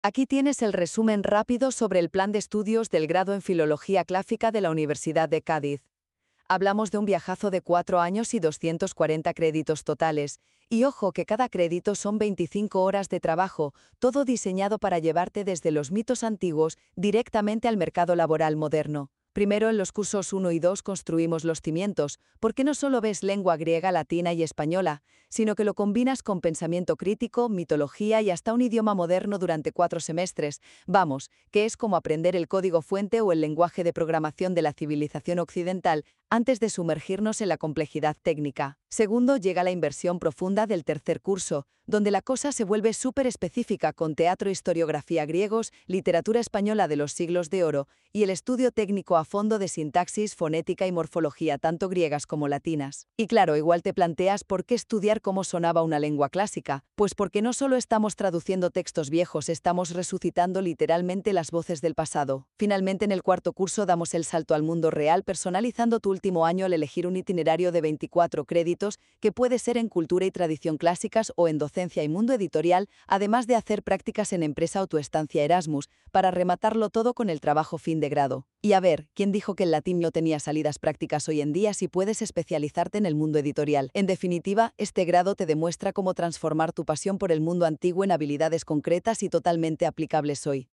Aquí tienes el resumen rápido sobre el plan de estudios del grado en Filología Clásica de la Universidad de Cádiz. Hablamos de un viajazo de 4 años y 240 créditos totales. Y ojo que cada crédito son 25 horas de trabajo, todo diseñado para llevarte desde los mitos antiguos directamente al mercado laboral moderno. Primero, en los cursos 1 y 2 construimos los cimientos, porque no solo ves lengua griega, latina y española, sino que lo combinas con pensamiento crítico, mitología y hasta un idioma moderno durante 4 semestres. Vamos, que es como aprender el código fuente o el lenguaje de programación de la civilización occidental antes de sumergirnos en la complejidad técnica. Segundo, llega la inversión profunda del tercer curso, donde la cosa se vuelve súper específica con teatro, historiografía griegos, literatura española de los siglos de oro y el estudio técnico a fondo de sintaxis, fonética y morfología tanto griegas como latinas. Y claro, igual te planteas por qué estudiar cómo sonaba una lengua clásica, pues porque no solo estamos traduciendo textos viejos, estamos resucitando literalmente las voces del pasado. Finalmente, en el cuarto curso damos el salto al mundo real, personalizando tu último año al elegir un itinerario de 24 créditos que puede ser en cultura y tradición clásicas o en docencia y mundo editorial, además de hacer prácticas en empresa o tu estancia Erasmus, para rematarlo todo con el trabajo fin de grado. Y a ver, ¿quién dijo que el latín no tenía salidas prácticas hoy en día si puedes especializarte en el mundo editorial? En definitiva, este grado te demuestra cómo transformar tu pasión por el mundo antiguo en habilidades concretas y totalmente aplicables hoy.